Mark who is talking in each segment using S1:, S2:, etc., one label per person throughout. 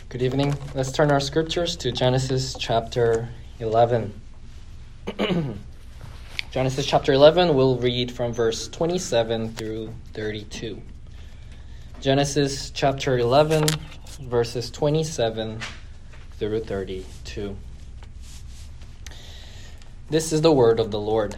S1: Good evening. Let's turn our scriptures to Genesis chapter 11. Genesis chapter 11, we'll read from verse 27 through 32. Genesis chapter 11, verses 27 through 32. This is the word of the Lord.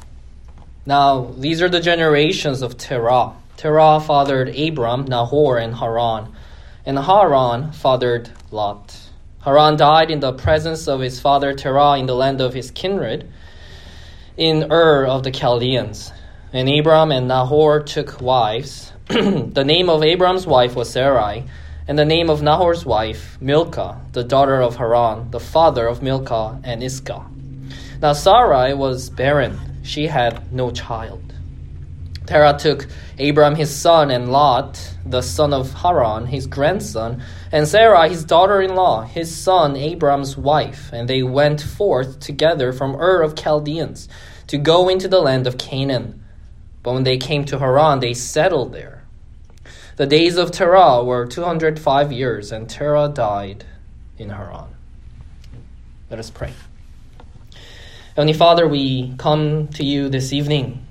S1: Now, these are the generations of Terah. Terah fathered Abram, Nahor, and Haran. And Haran fathered Lot. Haran died in the presence of his father Terah in the land of his kindred, in Ur of the Chaldeans. And Abram and Nahor took wives. The name of Abram's wife was Sarai, and the name of Nahor's wife, Milcah, the daughter of Haran, the father of Milcah and Iscah. Now Sarai was barren. She had no child. Terah took Abram his son and Lot, the son of Haran, his grandson, and Sarai his daughter-in-law, his son Abram's wife, and they went forth together from Ur of Chaldeans to go into the land of Canaan. But when they came to Haran, they settled there. The days of Terah were 205 years, and Terah died in Haran. Let us pray. Heavenly Father, we come to you this evening.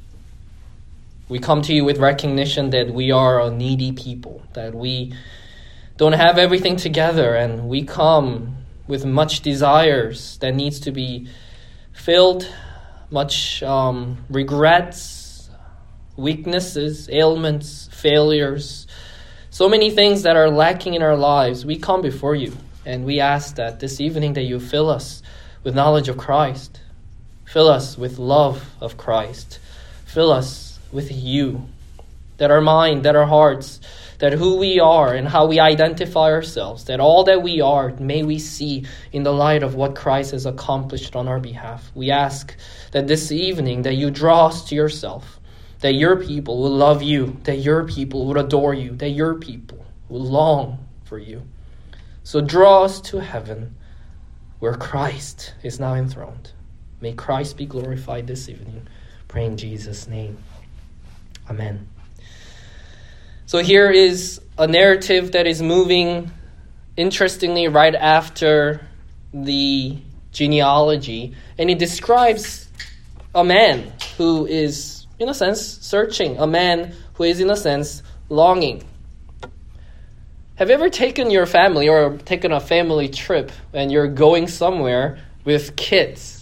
S1: We come to you with recognition that we are a needy people, that we don't have everything together, and we come with much desires that needs to be filled, much regrets, weaknesses, ailments, failures, so many things that are lacking in our lives. We come before you, and we ask that this evening that you fill us with knowledge of Christ, fill us with love of Christ, fill us with you, that our mind, that our hearts, that who we are and how we identify ourselves, that all that we are, may we see in the light of what Christ has accomplished on our behalf. We ask that this evening that you draw us to yourself, that your people will love you, that your people would adore you, that your people will long for you. So draw us to heaven where Christ is now enthroned. May Christ be glorified this evening. Pray in Jesus' name. Amen. So here is a narrative that is moving, interestingly, right after the genealogy. And it describes a man who is, in a sense, searching. A man who is, in a sense, longing. Have you ever taken your family or taken a family trip and you're going somewhere with kids?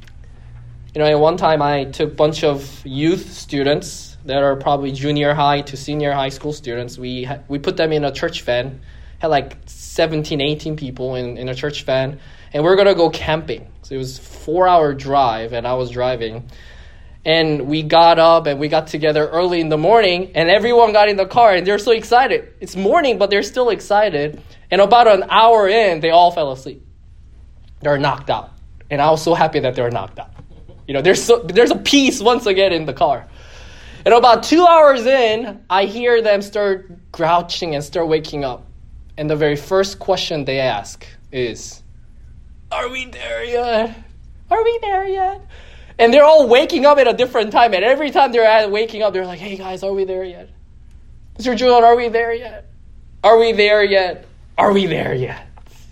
S1: At one time I took a bunch of youth students that are probably junior high to senior high school students. We put them in a church van, had like 17, 18 people in a church van, and we're going to go camping. So it was a 4-hour drive, and I was driving. And we got up, and we got together early in the morning, and everyone got in the car, and they're so excited. It's morning, but they're still excited. And about an hour in, they all fell asleep. They're knocked out. And I was so happy that they were knocked out. There's a peace once again in the car. And about 2 hours in, I hear them start grouching and start waking up. And the very first question they ask is, "Are we there yet? Are we there yet?" And they're all waking up at a different time. And every time they're waking up, they're like, "Hey guys, are we there yet? Mr. Julian, are we there yet? Are we there yet? Are we there yet?"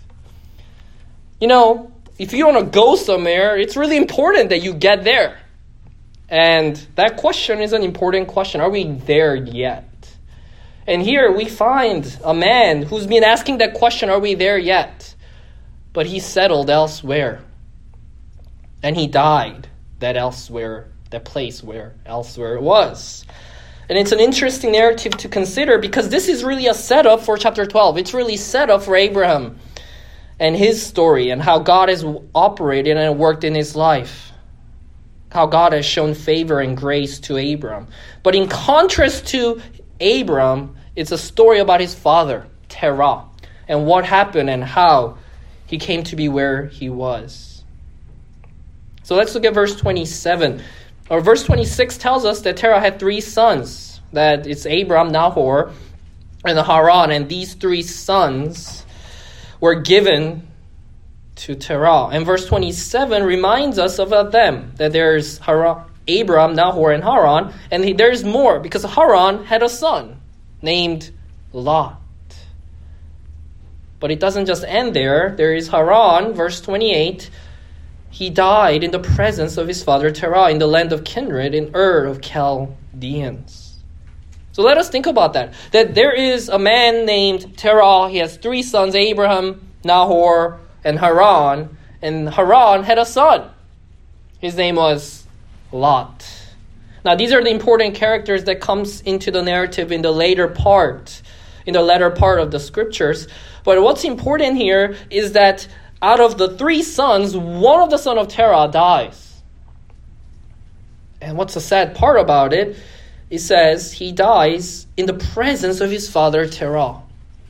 S1: If you want to go somewhere, it's really important that you get there. And that question is an important question. Are we there yet? And here we find a man who's been asking that question, are we there yet? But he settled elsewhere. And he died that place where elsewhere it was. And it's an interesting narrative to consider because this is really a setup for chapter 12. It's really set up for Abraham and his story and how God has operated and worked in his life. How God has shown favor and grace to Abram. But in contrast to Abram, it's a story about his father, Terah, and what happened and how he came to be where he was. So let's look at verse 27. Or verse 26 tells us that Terah had 3 sons. That it's Abram, Nahor, and Haran. And these 3 sons were given to Terah. And verse 27 reminds us about them, that there's Abram, Nahor, and Haran. And there's more, because Haran had a son named Lot. But it doesn't just end there. There is Haran, verse 28. He died in the presence of his father Terah in the land of kindred in Ur of Chaldeans. So let us think about that. That there is a man named Terah. He has 3 sons, Abraham, Nahor, and Haran. And Haran had a son. His name was Lot. Now these are the important characters that comes into the narrative in the later part of the scriptures. But what's important here is that out of the 3 sons, one of the sons of Terah dies. And what's the sad part about it? It says he dies in the presence of his father Terah.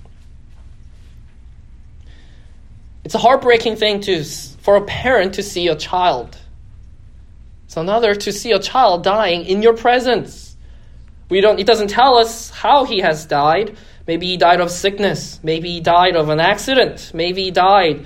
S1: It's a heartbreaking thing for a parent to see a child. It's another to see a child dying in your presence. It doesn't tell us how he has died. Maybe he died of sickness. Maybe he died of an accident. Maybe he died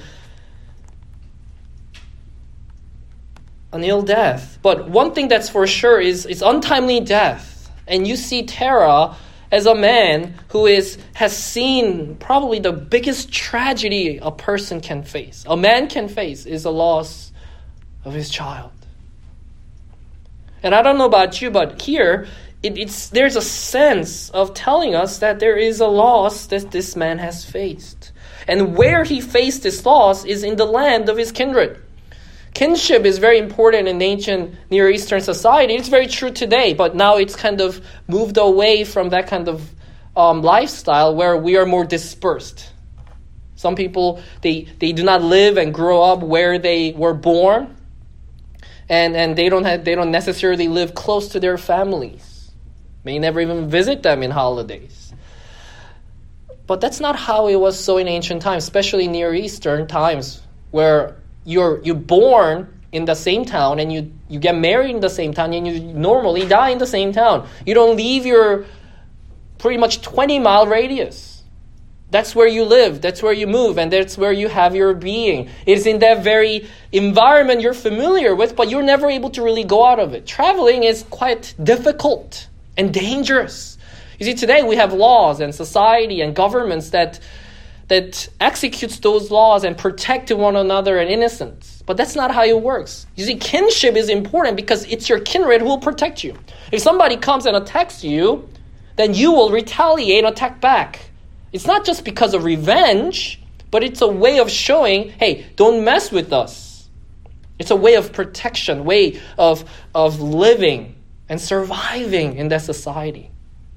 S1: an ill death. But one thing that's for sure is it's untimely death. And you see Terah as a man who has seen probably the biggest tragedy a person can face. A man can face is the loss of his child. And I don't know about you, but here, there's a sense of telling us that there is a loss that this man has faced. And where he faced this loss is in the land of his kindred. Kinship is very important in ancient Near Eastern society. It's very true today, but now it's kind of moved away from that kind of lifestyle where we are more dispersed. Some people, they do not live and grow up where they were born. And they don't necessarily live close to their families. May never even visit them in holidays. But that's not how it was so in ancient times, especially Near Eastern times, where you're born in the same town and you get married in the same town and you normally die in the same town. You don't leave your pretty much 20-mile radius. That's where you live, that's where you move, and that's where you have your being. It's in that very environment you're familiar with, but you're never able to really go out of it. Traveling is quite difficult and dangerous. You see, today we have laws and society and governments that executes those laws and protect one another and innocence. But that's not how it works. You see, kinship is important because it's your kindred who will protect you. If somebody comes and attacks you, then you will retaliate and attack back. It's not just because of revenge, but it's a way of showing, hey, don't mess with us. It's a way of protection, way of living and surviving in that society.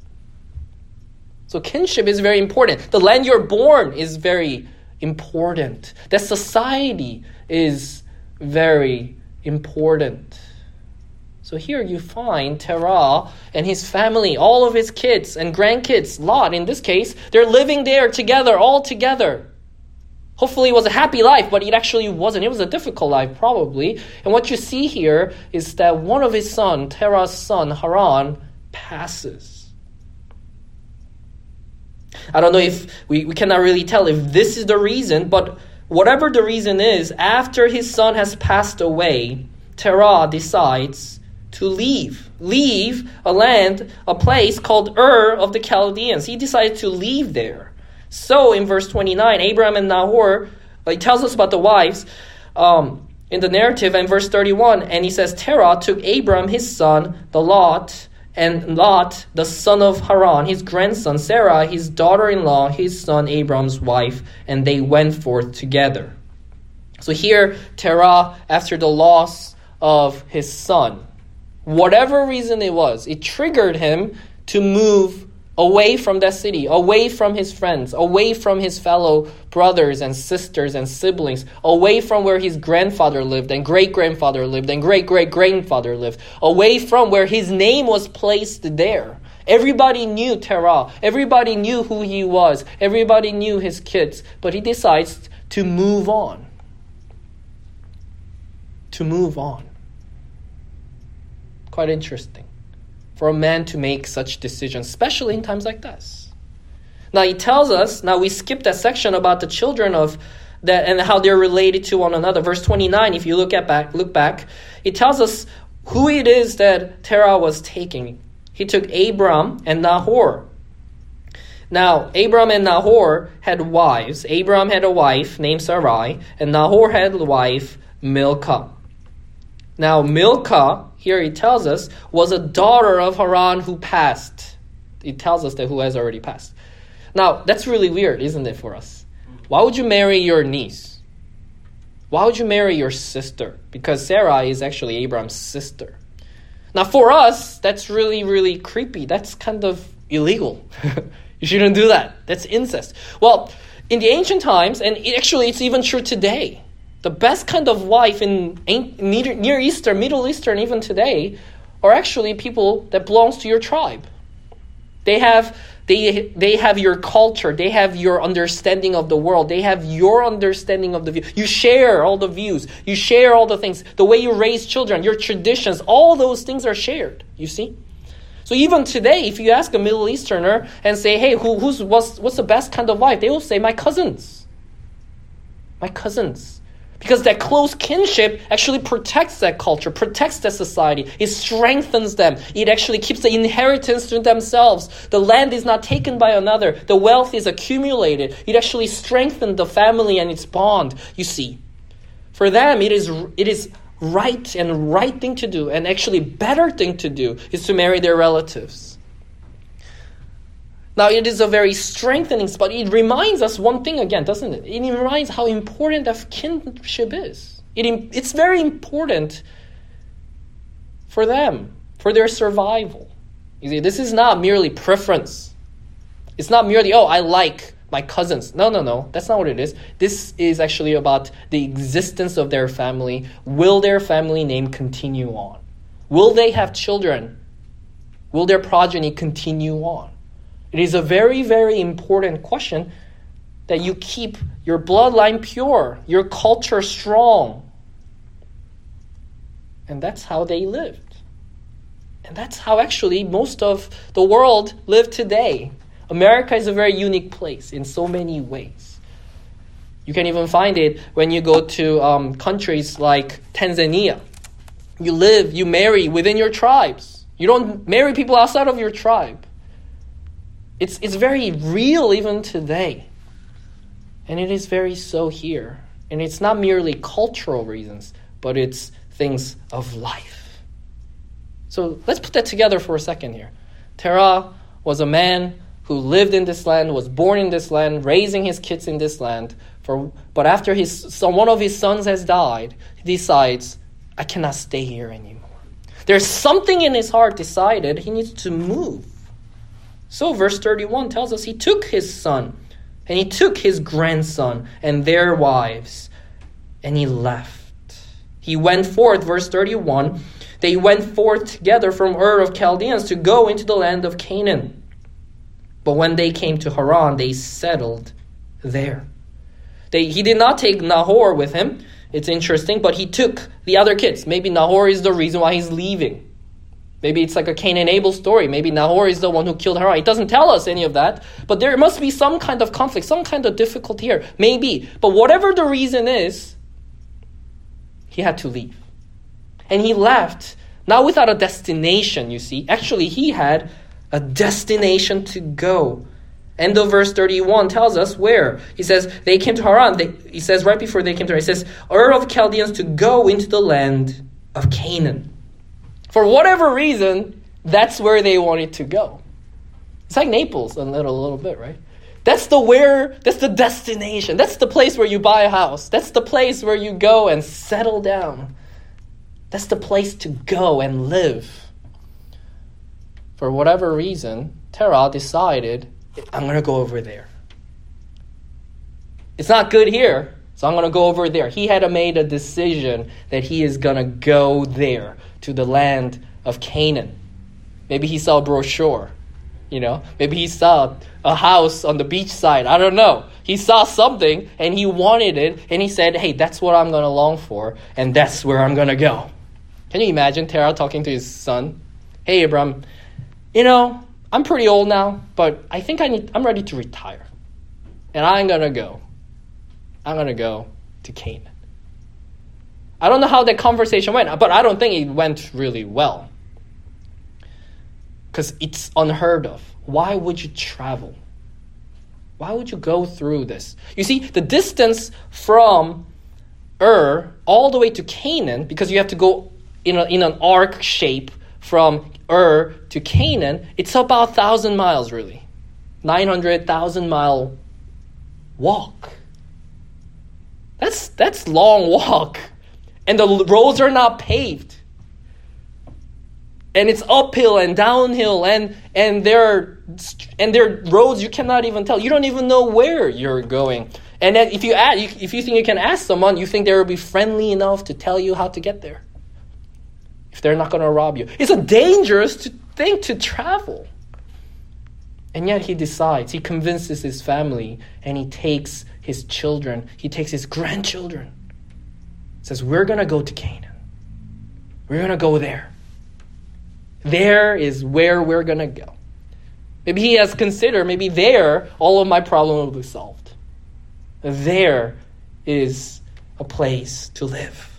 S1: So kinship is very important. The land you're born is very important. That society is very important. So here you find Terah and his family, all of his kids and grandkids, Lot in this case, they're living there together, all together. Hopefully it was a happy life, but it actually wasn't. It was a difficult life, probably. And what you see here is that one of his sons, Terah's son, Haran, passes. I don't know if we cannot really tell if this is the reason, but whatever the reason is, after his son has passed away, Terah decides to leave a place called Ur of the Chaldeans. He decided to leave there. So in verse 29, Abraham and Nahor, it tells us about the wives in the narrative, and verse 31, and he says, Terah took Abram his son, and Lot, the son of Haran, his grandson, Sarah, his daughter-in-law, his son Abram's wife, and they went forth together. So here, Terah, after the loss of his son, whatever reason it was, it triggered him to move away from that city, away from his friends, away from his fellow brothers and sisters and siblings, away from where his grandfather lived and great-grandfather lived and great-great-grandfather lived, away from where his name was placed there. Everybody knew Terah. Everybody knew who he was. Everybody knew his kids. But he decides to move on. To move on. Quite interesting for a man to make such decisions, especially in times like this. Now he tells us, now we skip that section about the children of that and how they're related to one another. Verse 29, if you look back, it tells us who it is that Terah was taking. He took Abram and Nahor. Now, Abram and Nahor had wives. Abram had a wife named Sarai, and Nahor had a wife, Milcah. Now, Milcah, here he tells us, was a daughter of Haran who passed. He tells us that who has already passed. Now, that's really weird, isn't it, for us? Why would you marry your niece? Why would you marry your sister? Because Sarai is actually Abram's sister. Now, for us, that's really, really creepy. That's kind of illegal. You shouldn't do that. That's incest. Well, in the ancient times, and it's even true today, the best kind of wife in Near Eastern, Middle Eastern, even today, are actually people that belongs to your tribe. They have your culture. They have your understanding of the world. They have your understanding of the view. You share all the views. You share all the things. The way you raise children, your traditions, all those things are shared. You see? So even today, if you ask a Middle Easterner and say, hey, what's the best kind of wife? They will say, my cousins. My cousins. Because that close kinship actually protects that culture, protects that society. It strengthens them. It actually keeps the inheritance to themselves. The land is not taken by another. The wealth is accumulated. It actually strengthens the family and its bond, you see. For them, it is right and right thing to do, and actually better thing to do is to marry their relatives. Now, it is a very strengthening spot. It reminds us one thing again, doesn't it? It reminds how important that kinship is. It's very important for them, for their survival. You see, this is not merely preference. It's not merely, I like my cousins. No. That's not what it is. This is actually about the existence of their family. Will their family name continue on? Will they have children? Will their progeny continue on? It is a very, very important question that you keep your bloodline pure, your culture strong. And that's how they lived. And that's how actually most of the world live today. America is a very unique place in so many ways. You can even find it when you go to countries like Tanzania. You marry within your tribes. You don't marry people outside of your tribe. It's very real even today. And it is very so here. And it's not merely cultural reasons, but it's things of life. So let's put that together for a second here. Terah was a man who lived in this land, was born in this land, raising his kids in this land. But after one of his sons has died, he decides, I cannot stay here anymore. There's something in his heart decided he needs to move. So verse 31 tells us he took his son and he took his grandson and their wives and he left. He went forth, verse 31, they went forth together from Ur of Chaldeans to go into the land of Canaan. But when they came to Haran, they settled there. He did not take Nahor with him. It's interesting, but he took the other kids. Maybe Nahor is the reason why he's leaving. Maybe it's like a Cain and Abel story. Maybe Nahor is the one who killed Haran. It doesn't tell us any of that. But there must be some kind of conflict, some kind of difficulty here. Maybe. But whatever the reason is, he had to leave. And he left, not without a destination, you see. Actually, he had a destination to go. End of verse 31 tells us where. He says, they came to Haran. He says right before they came to Haran, he says, Ur of Chaldeans to go into the land of Canaan. For whatever reason, that's where they wanted to go. It's like Naples a little bit, right? That's the destination. That's the place where you buy a house. That's the place where you go and settle down. That's the place to go and live. For whatever reason, Terah decided, I'm going to go over there. It's not good here, so I'm going to go over there. He had made a decision that he is going to go there, to the land of Canaan. Maybe he saw a brochure, Maybe he saw a house on the beachside. I don't know. He saw something and he wanted it, and he said, hey, that's what I'm going to long for, and that's where I'm going to go. Can you imagine Terah talking to his son? Hey, Abram, I'm pretty old now, but I think I'm ready to retire. And I'm going to go. I'm going to go to Canaan. I don't know how that conversation went, but I don't think it went really well. Because it's unheard of. Why would you travel Why would you go through this? You see, the distance from all the way to Canaan, because you have to go in an arc shape from to Canaan, it's about 1,000 miles, really. 900,000 mile walk. That's long walk. And the roads are not paved. And it's uphill and downhill, and there are roads you cannot even tell. You don't even know where you're going. And then if you think you can ask someone, you think they will be friendly enough to tell you how to get there. If they're not going to rob you. It's a dangerous thing to travel. And yet he decides, he convinces his family, and he takes his children, he takes his grandchildren. Says, we're going to go to Canaan. We're going to go there. There is where we're going to go. Maybe he has considered, maybe there, all of my problem will be solved. There is a place to live.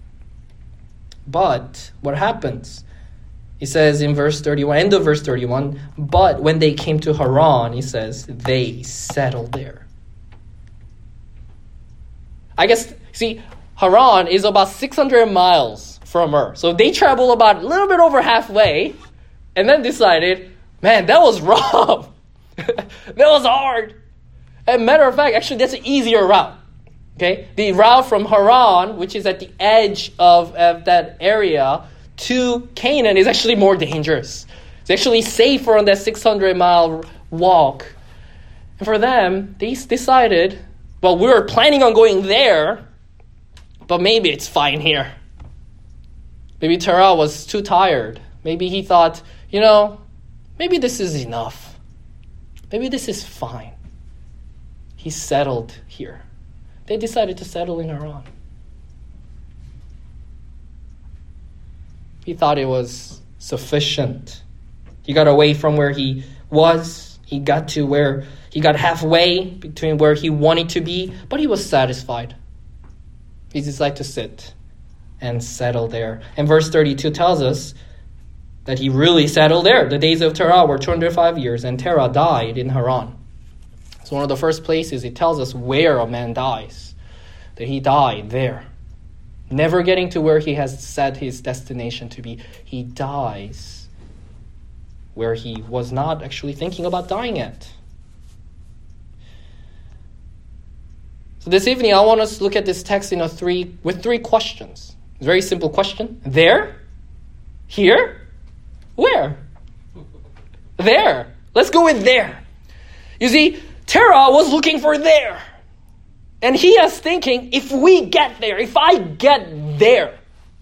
S1: But what happens? He says in verse 31, end of verse 31, but when they came to Haran, he says, they settled there. I guess, see, Haran is about 600 miles from Ur. So they traveled about a little bit over halfway and then decided, man, that was rough. That was hard. As a matter of fact, actually, that's an easier route. Okay, the route from Haran, which is at the edge of that area, to Canaan is actually more dangerous. It's actually safer on that 600-mile walk. And for them, they decided, well, we were planning on going there, but maybe it's fine here. Maybe Terah was too tired. Maybe he thought, maybe this is enough. Maybe this is fine. He settled here. They decided to settle in Haran. He thought it was sufficient. He got away from where he was. He got to where he got halfway between where he wanted to be, but he was satisfied. He decided to sit and settle there. And verse 32 tells us that he really settled there. The days of Terah were 205 years, and Terah died in Haran. It's one of the first places it tells us where a man dies. That he died there. Never getting to where he has set his destination to be. He dies where he was not actually thinking about dying at. So this evening I want us to look at this text with three questions. It's a very simple question. There? Here? Where? There. Let's go with there. You see, Terah was looking for there. And he is thinking, if we get there, if I get there,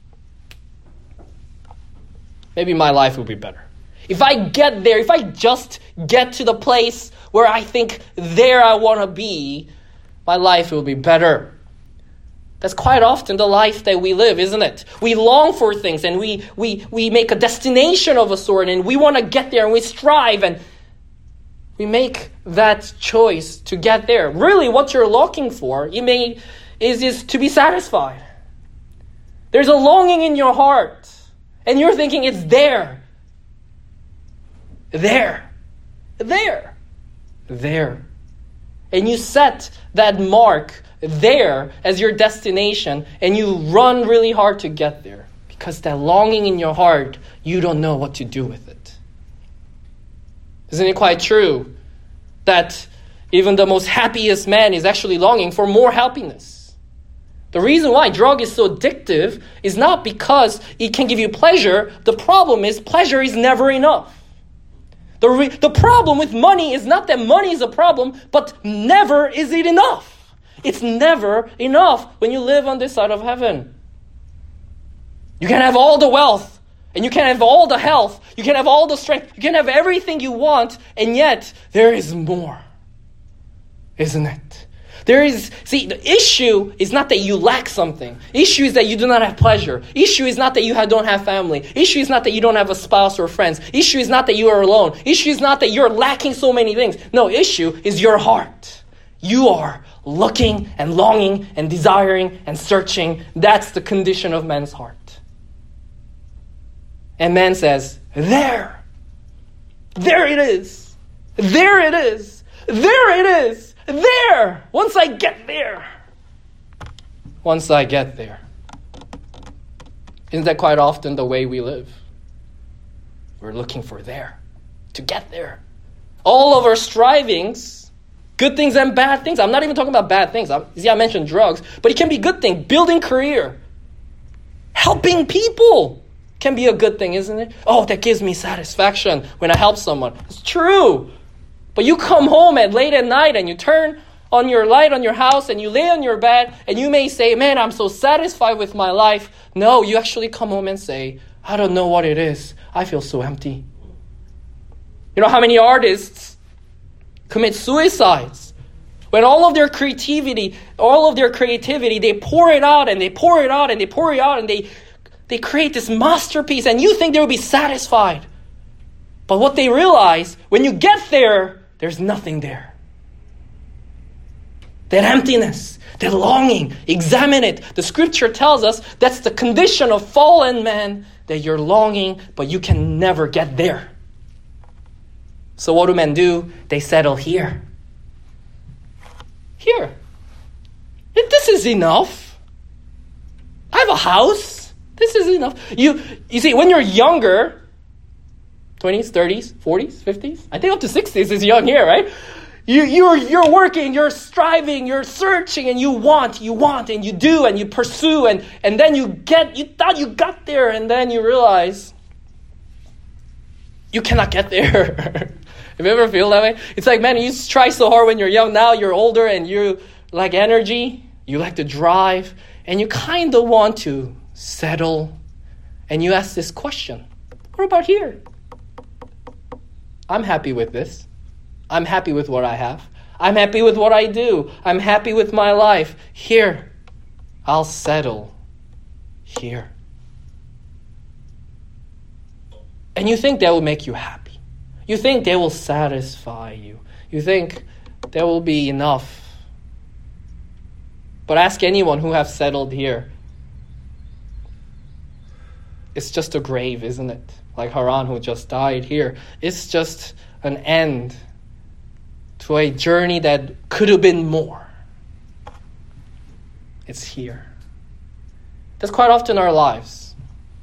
S1: maybe my life will be better. If I get there, if I just get to the place where I think there I want to be, my life will be better. That's quite often the life that we live, isn't it? We long for things and we make a destination of a sort and we want to get there and we strive and we make that choice to get there. Really, what you're looking for is to be satisfied. There's a longing in your heart, and you're thinking it's there. There. There. There. And you set that mark there as your destination, and you run really hard to get there. Because that longing in your heart, you don't know what to do with it. Isn't it quite true that even the most happiest man is actually longing for more happiness? The reason why drug is so addictive is not because it can give you pleasure. The problem is pleasure is never enough. The problem with money is not that money is a problem, but never is it enough. It's never enough when you live on this side of heaven. You can have all the wealth. And you can have all the health, you can have all the strength, you can have everything you want, and yet there is more. Isn't it? The issue is not that you lack something. Issue is that you do not have pleasure. Issue is not that you don't have family. Issue is not that you don't have a spouse or friends. Issue is not that you are alone. Issue is not that you're lacking so many things. No, issue is your heart. You are looking and longing and desiring and searching. That's the condition of man's heart. And man says, there it is. There it is. There it is. There. Once I get there. Once I get there. Isn't that quite often the way we live? We're looking for there. To get there. All of our strivings, good things and bad things. I'm not even talking about bad things. I mentioned drugs. But it can be a good thing. Building career. Helping people can be a good thing, isn't it? Oh, that gives me satisfaction when I help someone. It's true. But you come home late at night and you turn on your light on your house and you lay on your bed and you may say, man, I'm so satisfied with my life. No, you actually come home and say, I don't know what it is. I feel so empty. You know how many artists commit suicides? When all of their creativity, they pour it out and they pour it out and they pour it out and they create this masterpiece and you think they will be satisfied. But what they realize, when you get there, there's nothing there. That emptiness, that longing, examine it. The scripture tells us that's the condition of fallen man, that you're longing, but you can never get there. So what do men do? They settle here. Here. This is enough. I have a house. This is enough. You see, when you're younger, 20s, 30s, 40s, 50s, I think up to 60s is young here, right? You're working, you're striving, you're searching, and you want, and you do, and you pursue, and then you thought you got there, and then you realize you cannot get there. Have you ever feel that way? It's like, man, you try so hard when you're young. Now you're older, and you like energy, you like to drive, and you kind of want to settle, and you ask this question, what about here? I'm happy with this. I'm happy with what I have. I'm happy with what I do. I'm happy with my life. Here, I'll settle. Here. And you think that will make you happy. You think they will satisfy you. You think there will be enough. But ask anyone who have settled here. It's just a grave, isn't it? Like Haran, who just died here. It's just an end to a journey that could have been more. It's here. That's quite often our lives.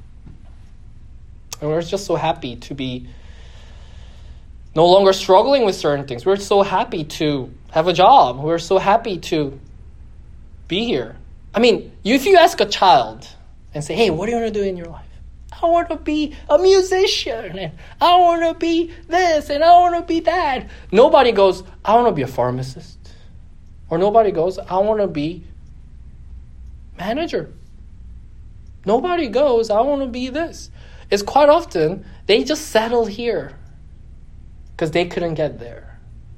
S1: And we're just so happy to be no longer struggling with certain things. We're so happy to have a job. We're so happy to be here. I mean, if you ask a child and say, hey, what do you want to do in your life? I want to be a musician, and I want to be this, and I want to be that. Nobody goes, I want to be a pharmacist. Or nobody goes, I want to be manager. Nobody goes, I want to be this. It's quite often, they just settle here because they couldn't get there.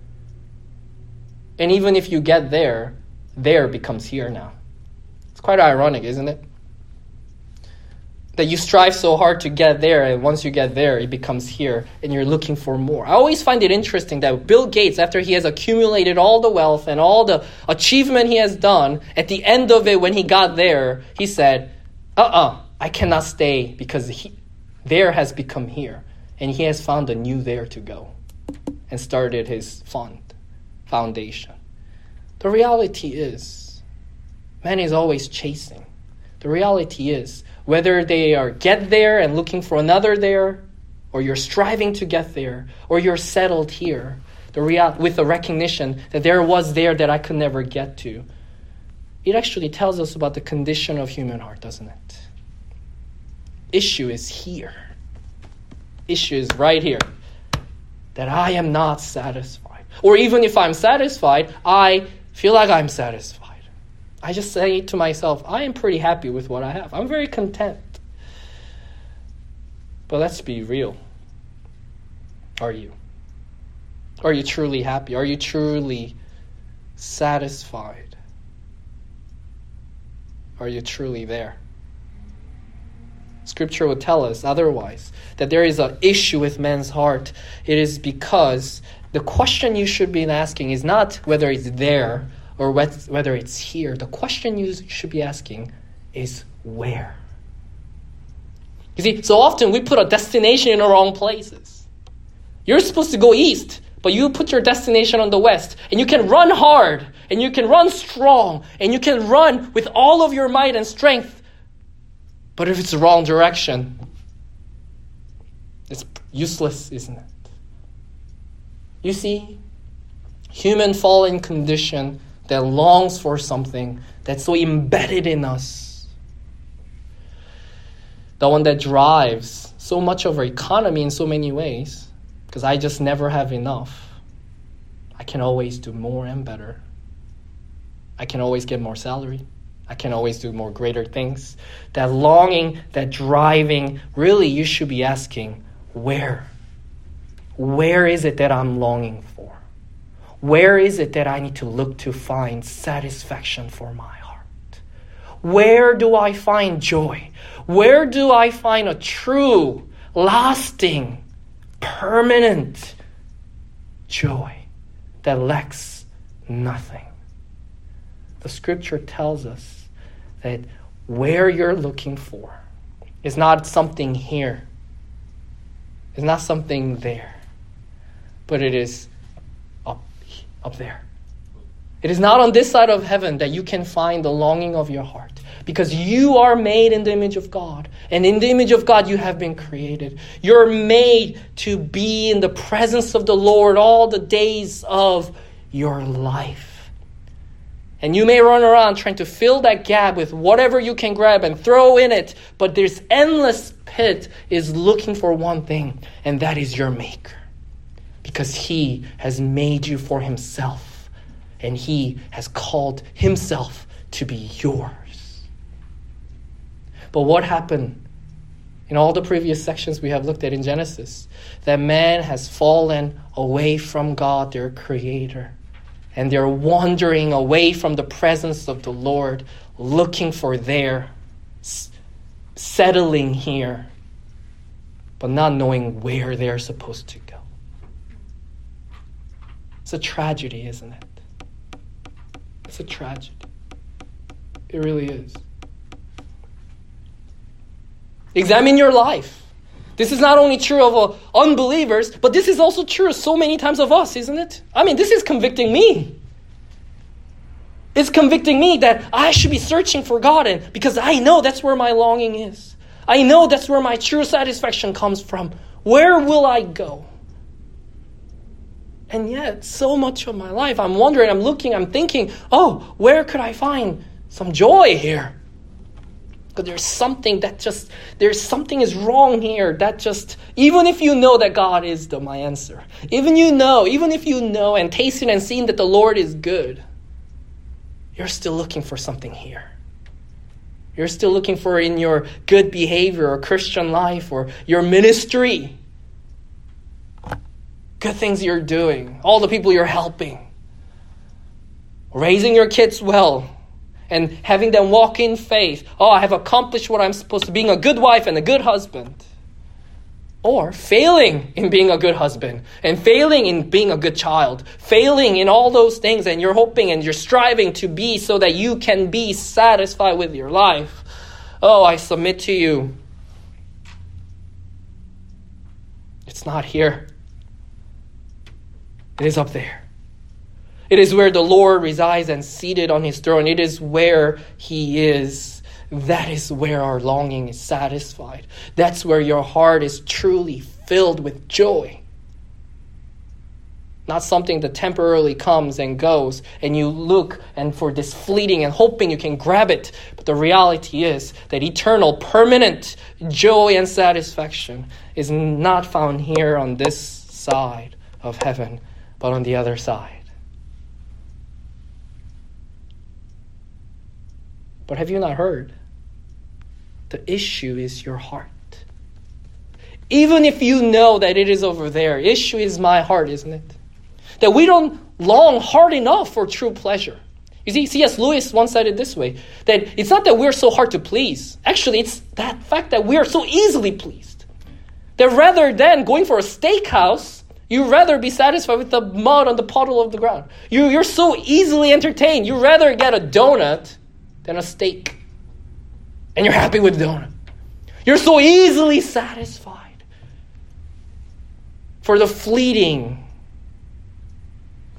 S1: And even if you get there, there becomes here now. It's quite ironic, isn't it? That you strive so hard to get there, and once you get there, it becomes here, and you're looking for more. I always find it interesting that Bill Gates, after he has accumulated all the wealth and all the achievement he has done, at the end of it, when he got there, he said, I cannot stay because there has become here. And he has found a new there to go and started his foundation. The reality is, man is always chasing. The reality is, whether they are get there and looking for another there, or you're striving to get there, or you're settled here, with the recognition that there was there that I could never get to, it actually tells us about the condition of human heart, doesn't it? Issue is here. Issue is right here. That I am not satisfied. Or even if I'm satisfied, I feel like I'm satisfied. I just say to myself, I am pretty happy with what I have. I'm very content. But let's be real. Are you? Are you truly happy? Are you truly satisfied? Are you truly there? Scripture would tell us otherwise, that there is an issue with man's heart. It is because the question you should be asking is not whether it's there or whether it's here. The question you should be asking is where. You see, so often we put a destination in the wrong places. You're supposed to go east, But you put your destination on the west, and you can run hard, and you can run strong, and you can run with all of your might and strength. But if it's the wrong direction, it's useless, isn't it? You see, human fallen condition that longs for something that's so embedded in us. The one that drives so much of our economy in so many ways. Because I just never have enough. I can always do more and better. I can always get more salary. I can always do more greater things. That longing, that driving, really you should be asking, where? Where is it that I'm longing for? Where is it that I need to look to find satisfaction for my heart? Where do I find joy? Where do I find a true, lasting, permanent joy that lacks nothing? The scripture tells us that where you're looking for is not something here. It's not something there. But it is up there. It is not on this side of heaven that you can find the longing of your heart. Because you are made in the image of God. And in the image of God you have been created. You're made to be in the presence of the Lord all the days of your life. And you may run around trying to fill that gap with whatever you can grab and throw in it. But this endless pit is looking for one thing. And that is your Maker. Because He has made you for Himself. And He has called Himself to be yours. But what happened in all the previous sections we have looked at in Genesis? That man has fallen away from God, their Creator. And they're wandering away from the presence of the Lord, looking for their settling here, but not knowing where they're supposed to go. It's a tragedy, isn't it? It's a tragedy. It really is. Examine your life. This is not only true of unbelievers, but this is also true so many times of us, isn't it? I mean, this is convicting me. It's convicting me that I should be searching for God, and because I know that's where my longing is. I know that's where my true satisfaction comes from. Where will I go? And yet, so much of my life, I'm wondering, I'm looking, I'm thinking, oh, where could I find some joy here? But there's something is wrong here. That just, even if you know that God is my answer, even if you know and tasted and seen that the Lord is good, you're still looking for something here. You're still looking for in your good behavior or Christian life or your ministry. Good things you're doing, all the people you're helping, raising your kids well, and having them walk in faith. Oh, I have accomplished what I'm supposed to, being a good wife and a good husband. Or failing in being a good husband, and failing in being a good child, failing in all those things, and you're hoping and you're striving to be so that you can be satisfied with your life. Oh, I submit to you. It's not here. It is up there. It is where the Lord resides and seated on His throne. It is where He is. That is where our longing is satisfied. That's where your heart is truly filled with joy. Not something that temporarily comes and goes, and you look and for this fleeting and hoping you can grab it. But the reality is that eternal, permanent joy and satisfaction is not found here on this side of heaven, but on the other side. But have you not heard? The issue is your heart. Even if you know that it is over there, issue is my heart, isn't it? That we don't long hard enough for true pleasure. You see, C.S. Lewis once said it this way, that it's not that we're so hard to please. Actually, it's that fact that we are so easily pleased. That rather than going for a steakhouse, you'd rather be satisfied with the mud on the puddle of the ground. You're so easily entertained. You'd rather get a donut than a steak. And you're happy with the donut. You're so easily satisfied. For the fleeting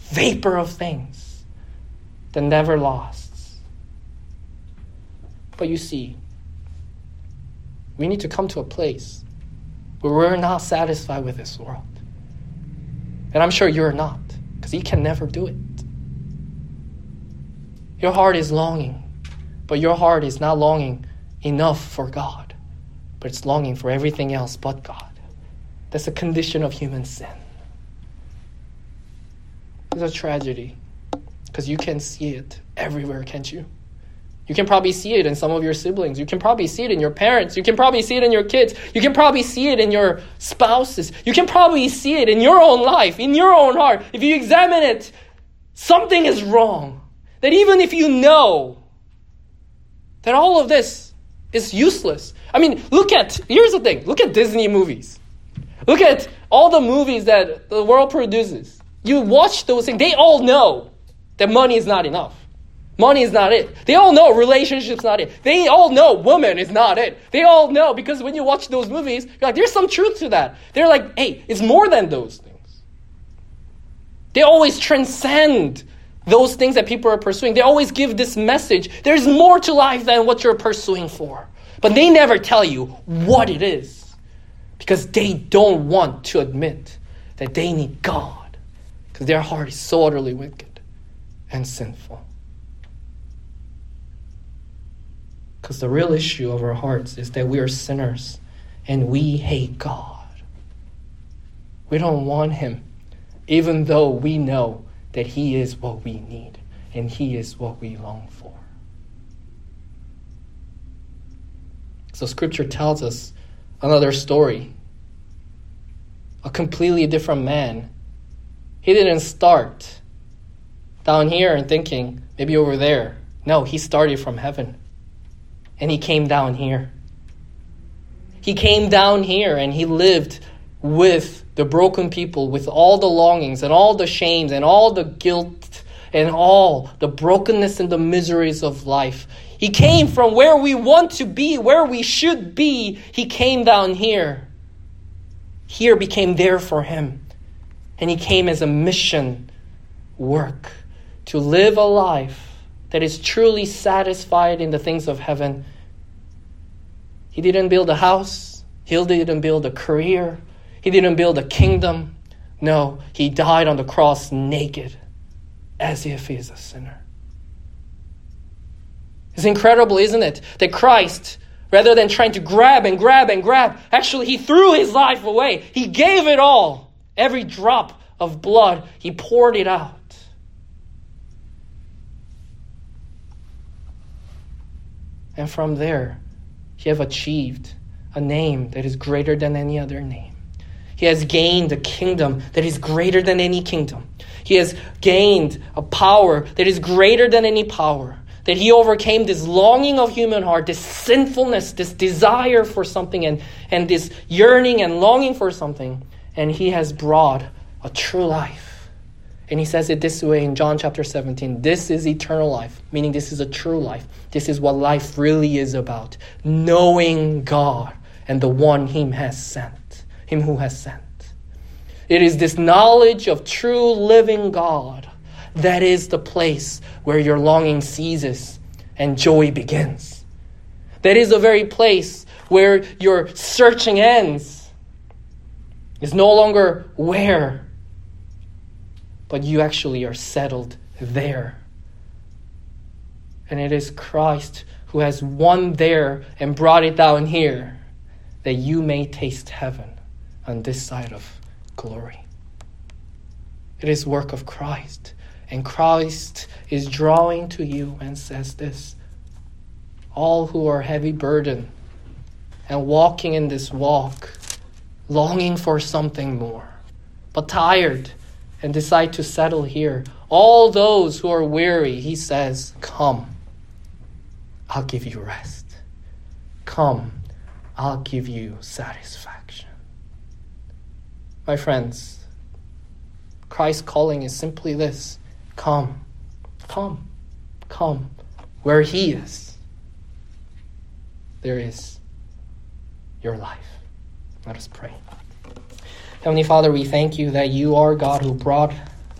S1: vapor of things that never lasts. But you see, we need to come to a place where we're not satisfied with this world. And I'm sure you're not, because you can never do it. Your heart is longing, but your heart is not longing enough for God, but it's longing for everything else but God. That's a condition of human sin. It's a tragedy, because you can see it everywhere, can't you? You can probably see it in some of your siblings. You can probably see it in your parents. You can probably see it in your kids. You can probably see it in your spouses. You can probably see it in your own life, in your own heart. If you examine it, something is wrong. That even if you know that all of this is useless. I mean, here's the thing. Look at Disney movies. Look at all the movies that the world produces. You watch those things. They all know that money is not enough. Money is not it. They all know relationship's not it. They all know woman is not it. They all know, because when you watch those movies, you're like, there's some truth to that. They're like, hey, it's more than those things. They always transcend those things that people are pursuing. They always give this message. There's more to life than what you're pursuing for. But they never tell you what it is, because they don't want to admit that they need God, because their heart is so utterly wicked and sinful. Because the real issue of our hearts is that we are sinners and we hate God. We don't want him, even though we know that he is what we need and he is what we long for. So Scripture tells us another story. A completely different man. He didn't start down here and thinking, maybe over there. No, he started from heaven. And he came down here. He came down here and he lived with the broken people, with all the longings and all the shames and all the guilt and all the brokenness and the miseries of life. He came from where we want to be, where we should be. He came down here. Here became there for him. And he came as a mission work to live a life that is truly satisfied in the things of heaven. He didn't build a house. He didn't build a career. He didn't build a kingdom. No, he died on the cross naked, as if he is a sinner. It's incredible, isn't it? That Christ, rather than trying to grab, actually he threw his life away. He gave it all. Every drop of blood, he poured it out. And from there, he have achieved a name that is greater than any other name. He has gained a kingdom that is greater than any kingdom. He has gained a power that is greater than any power. That he overcame this longing of human heart, this sinfulness, this desire for something, and this yearning and longing for something. And he has brought a true life. And he says it this way in John chapter 17. This is eternal life, meaning this is a true life. This is what life really is about. Knowing God and the one him who has sent. It is this knowledge of true living God that is the place where your longing ceases and joy begins. That is the very place where your searching ends. It's no longer where, but you actually are settled there. And it is Christ who has won there and brought it down here, that you may taste heaven on this side of glory. It is work of Christ. And Christ is drawing to you and says this: all who are heavy burdened and walking in this walk, longing for something more, but tired and decide to settle here. All those who are weary, he says, come, I'll give you rest. Come, I'll give you satisfaction. My friends, Christ's calling is simply this: come, come, come. Where he is, there is your life. Let us pray. Heavenly Father, we thank you that you are God who brought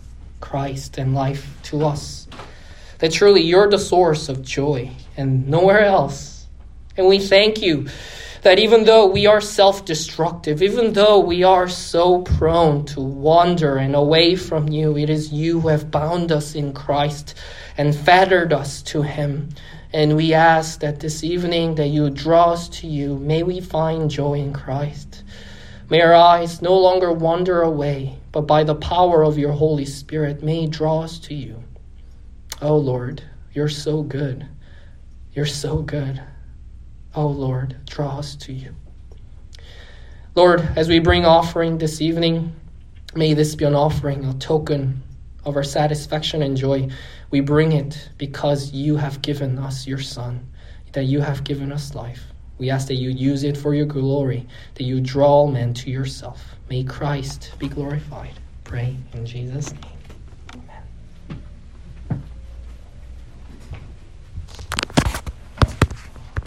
S1: Christ and life to us. That truly you're the source of joy and nowhere else. And we thank you that even though we are self-destructive, even though we are so prone to wander and away from you, it is you who have bound us in Christ and fettered us to him. And we ask that this evening that you draw us to you. May we find joy in Christ. May our eyes no longer wander away, but by the power of your Holy Spirit, may draw us to you. Oh Lord, you're so good. You're so good. Oh Lord, draw us to you. Lord, as we bring offering this evening, may this be an offering, a token of our satisfaction and joy. We bring it because you have given us your Son, that you have given us life. We ask that you use it for your glory, that you draw men to yourself. May Christ be glorified. Pray in Jesus' name.